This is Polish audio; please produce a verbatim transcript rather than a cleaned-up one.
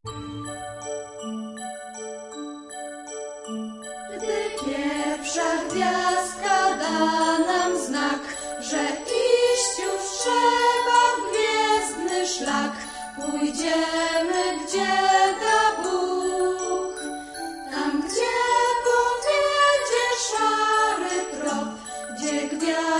Gdy pierwsza gwiazdka da nam znak, że iść już trzeba w gwiezdny szlak, pójdziemy, gdzie da Bóg. Tam, gdzie powiedzie szary trop, gdzie gwiazda